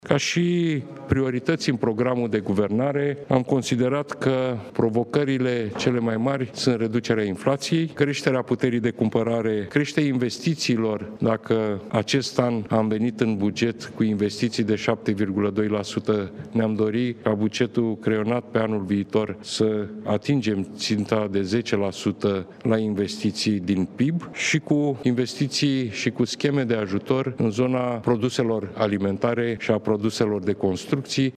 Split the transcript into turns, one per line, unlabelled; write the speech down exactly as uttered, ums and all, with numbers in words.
Ca și priorități în programul de guvernare, am considerat că provocările cele mai mari sunt reducerea inflației, creșterea puterii de cumpărare, creșterea investițiilor. Dacă acest an am venit în buget cu investiții de șapte virgulă doi la sută, ne-am dorit ca bugetul creionat pe anul viitor să atingem ținta de zece la sută la investiții din P I B și cu investiții și cu scheme de ajutor în zona produselor alimentare și a produselor de construcții.